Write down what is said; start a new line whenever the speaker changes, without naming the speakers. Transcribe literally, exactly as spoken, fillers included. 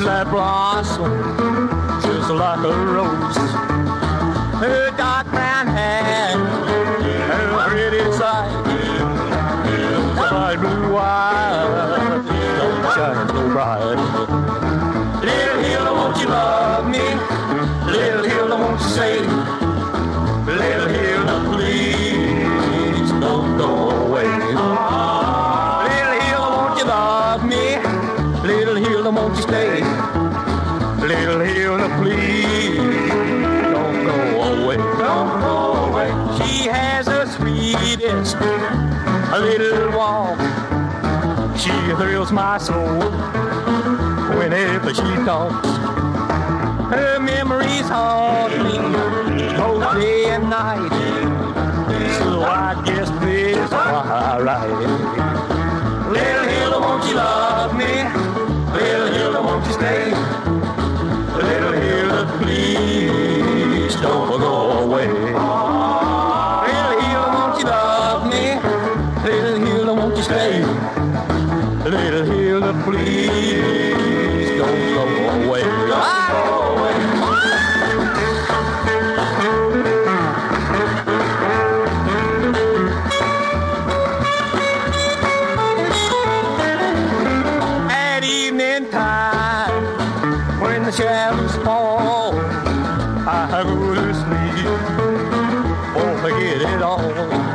that blossom just like a rose. Her dark brown hair, her pretty sight, those bright blue eyes don't shine so bright. Little Hilda, won't you love me? Little Hilda, won't you say, Little Hilda, please don't go away. Little Hilda, won't you love me? Little Hilda, won't you stay? Little Hilda, please don't go away. Don't go away. She has the sweetest a little walk. She thrills my soul whenever she talks. Her memories haunt me both day and night. So I guess this is why I write. Little Hilda, won't you love me? Little Hilda, won't you stay? Little Hilda, please don't go away. Little Hilda, won't you love me? Little Hilda, won't you stay? Little Hilda, please don't go away. Don't go away. At evening time, when the shadows fall, I go to sleep, oh, forget it all.